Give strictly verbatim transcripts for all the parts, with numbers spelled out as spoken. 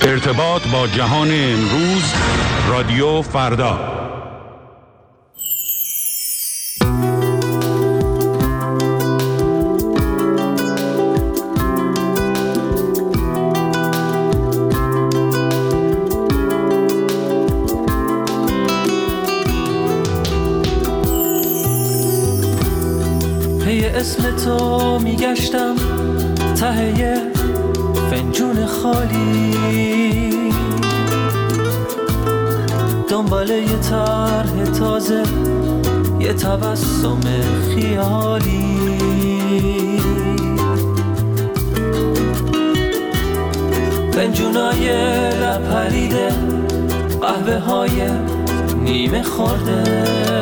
ارتباط با جهان امروز، رادیو فردا. پی اسم تو میگشتم ته یه فنجون خالی، دنبال یه طرح تازه، یه تبسم خیالی. فنجونای لپریده، قهوه های نیمه خورده،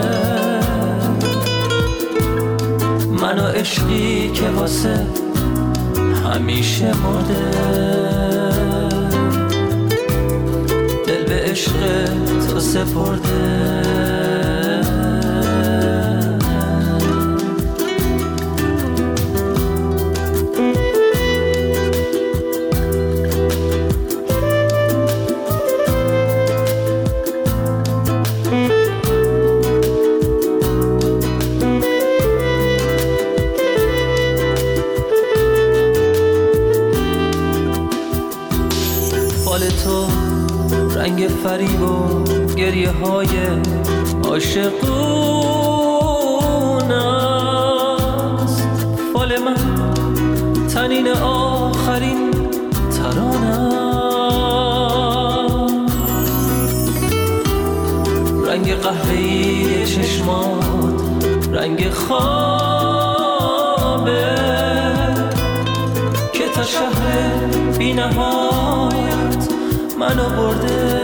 من و عشقی که واسه همیشه مرده. دل به عشق تو سپرده. رنگ فریب و گریه های عاشقون است، فال من تنین آخرین ترانم. رنگ قهوه‌ای چشمات رنگ خوابه که تا شهر بی نهایت منو برده.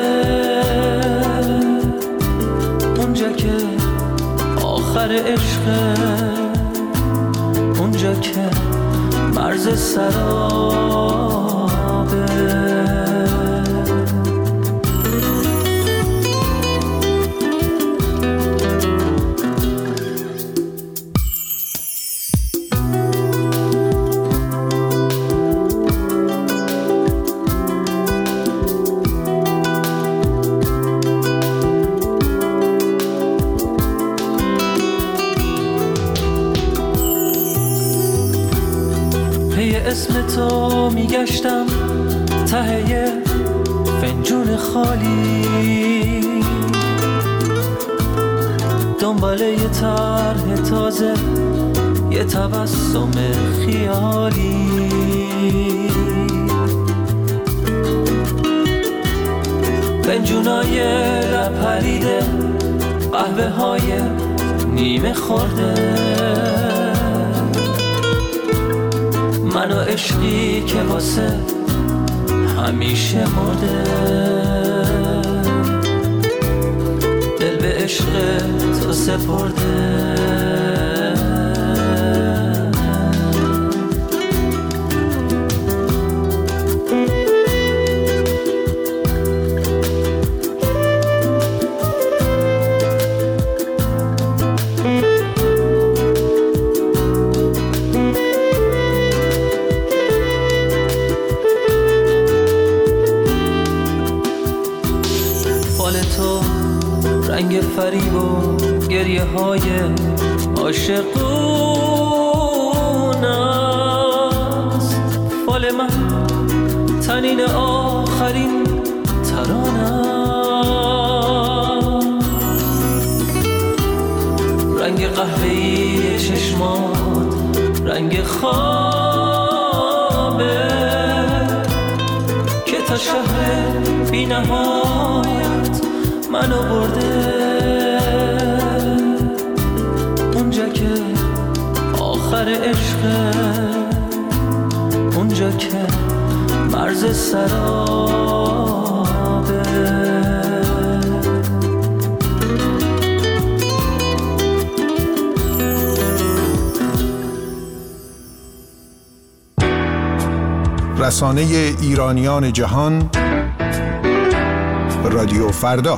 اونجا که آخر عشقه، اونجا که مرز سرابه. اسم تو میگشتم ته یه فنجون خالی، دنبال یه طرح تازه، یه تبسم خیالی. فنجونای لپریده، قهوه های نیمه خورده، من و عشقی که واسه همیشه مرده. دل به عشق تو سپرده. رنگ فریب و گریه های عاشقون است، فال من تنین آخرین ترانم. رنگ قهوه‌ای چشمات رنگ خوابه که تا شهر بی نهایت منو برده. اونجا که آخر عشقه، اونجا که مرز سرابه. رسانه ایرانیان جهان، رادیو فردا.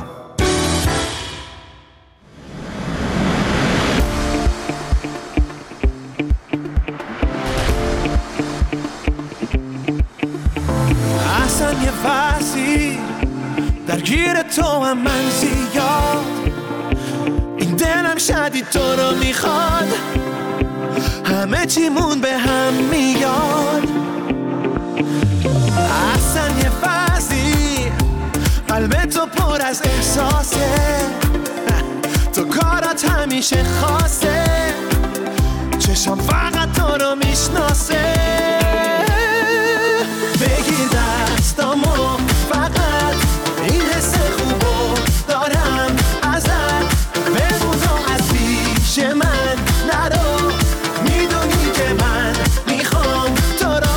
اصلا یه وزیر درگیر تو هم من زیاد، این دلم شدید تو رو میخواد، همه چیمون به هم میاد. اصلا یه وزیر قلب تو پر از احساسه، تو کارات همیشه خاصه، چشم فقط تو رو میشناسه. بگیر دستامو فقط این حس خوبو دارم ازت، بمون و از پیش من نرو، میدونی که من میخوام تو رو.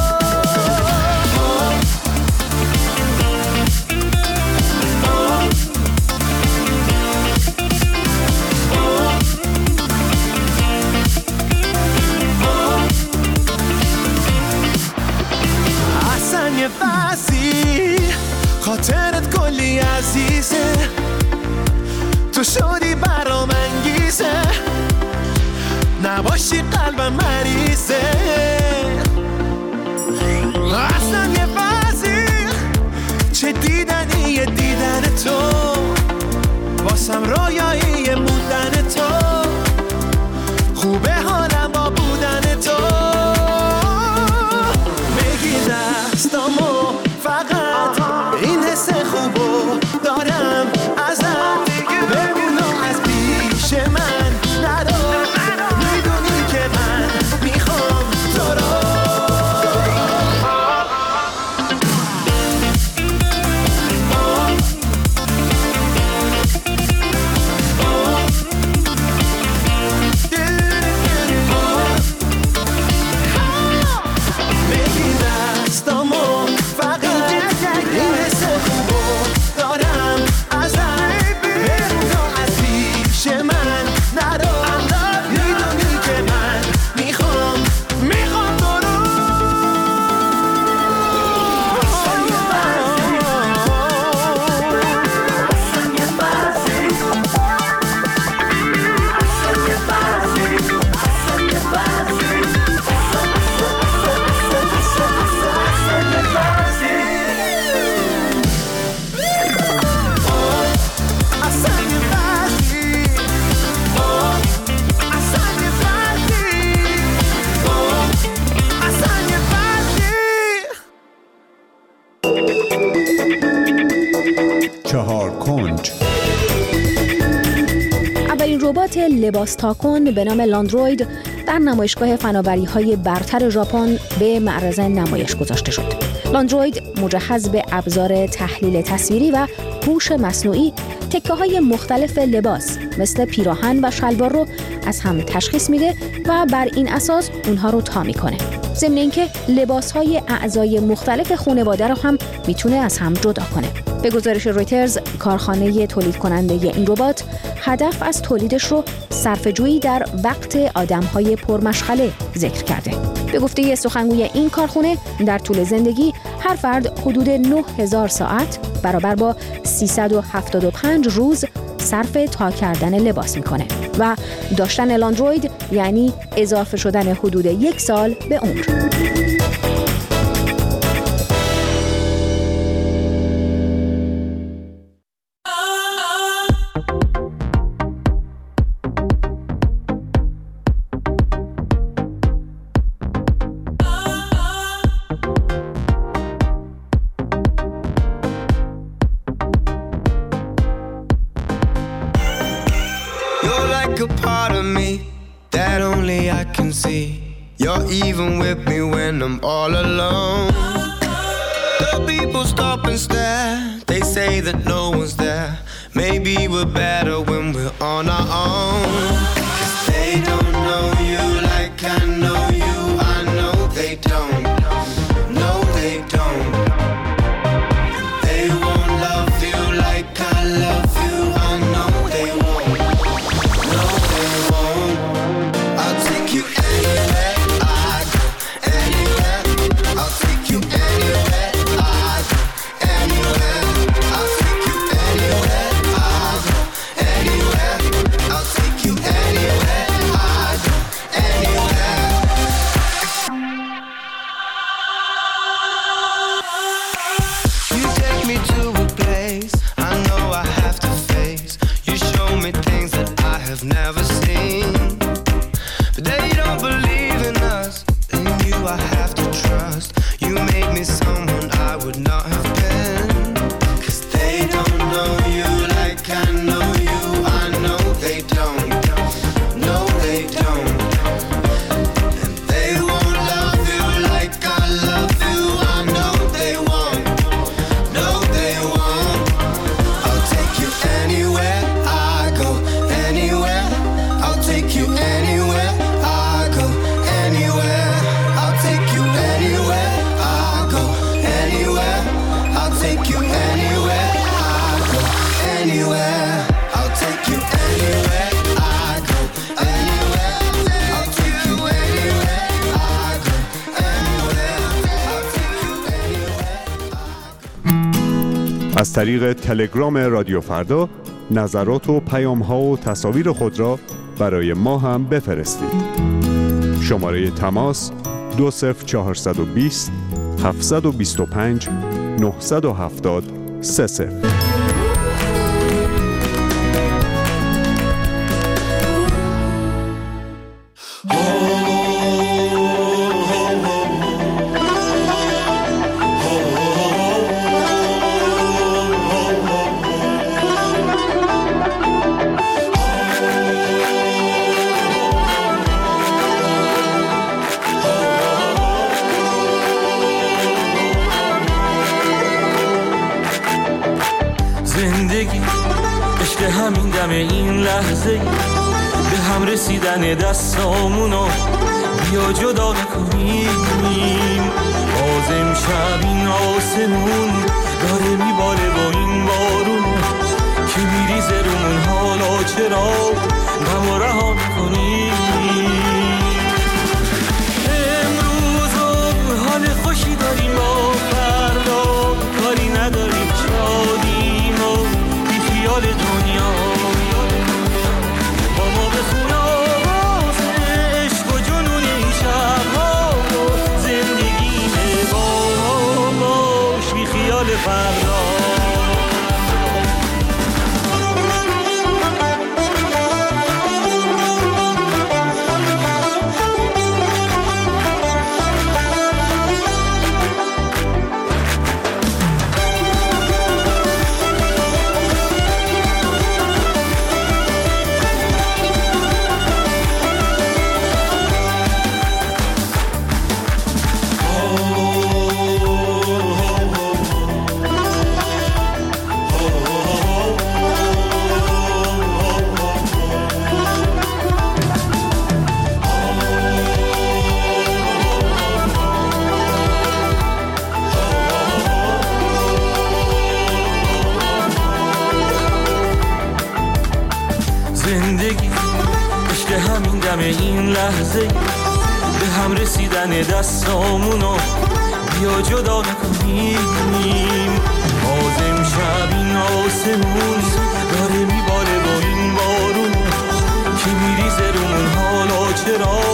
یه وزیر خاطرت کلی عزیزه، تو شدی برام انگیزه، نباشی قلبم مریضه. اصلا یه وزیر چه دیدنیه دیدن تو، واسم رویایی موندن تو، خوبه حالم با بودن تو. دستامو فقط این حس خوبو دارم ازت، بمون و از پیش من نرو، میدونی که من میخوام تو رو. ربات لباس تاکن به نام لاندروید در نمایشگاه فناوری‌های برتر ژاپن به معرض نمایش گذاشته شد. لاندروید مجهز به ابزار تحلیل تصویری و هوش مصنوعی تکه‌های مختلف لباس مثل پیراهن و شلوار رو از هم تشخیص میده و بر این اساس اونها رو تا میکنه. ضمن اینکه لباس‌های اعضای مختلف خانواده رو هم میتونه از هم جدا کنه. به گزارش رویترز، کارخانه تولید کننده این ربات هدف از تولیدش رو صرفه‌جویی در وقت آدم‌های پرمشغله ذکر کرده. به گفته سخنگوی این کارخانه، در طول زندگی هر فرد حدود نه هزار ساعت برابر با سیصد و هفتاد و پنج روز صرف تا کردن لباس میکنه و داشتن لاندروید یعنی اضافه شدن حدود یک سال به عمر. A part of me that only I can see. You're even with me when I'm all alone. The people stop and stare. They say that no one's there. Maybe we're better when we're on our own. 'Cause they don't know you like I know you. I know they don't. No, they don't. And they won't love you like I love you. I know they won't. take you anywhere I go, anywhere. I'll take you anywhere I go, anywhere. I'll take you anywhere I go, anywhere. I'll take you anywhere. از طریق تلگرام رادیو فردا نظرات و پیام‌ها و تصاویر خود را برای ما هم بفرستید. شماره تماس دو صفر چهارصد و بیست هفتصد و بیست و پنج نهصد و هفتاد سه صفر. زندگی عشق همین دم این لحظه به هم رسیدن دستامونو بیا جدا نکنیم. باز امشب این آسمون داره میباره با این بارون که میریزه رومون، حالا چرا غمو رها میکنیم؟ امروز حال خوشی داریم، با فردا کاری نداریم، شادیم و بی خیال دنیا با ما بخون آواز عشق و جنون این شبها و زندگیمه، باش بی خیال فردا. زندگی عشق همین دم این لحظه به هم رسیدن دستامونو بیا جدا نکنیم. باز امشب این آسمون داره میباره با این بارون که میریزه رومون، حالا چرا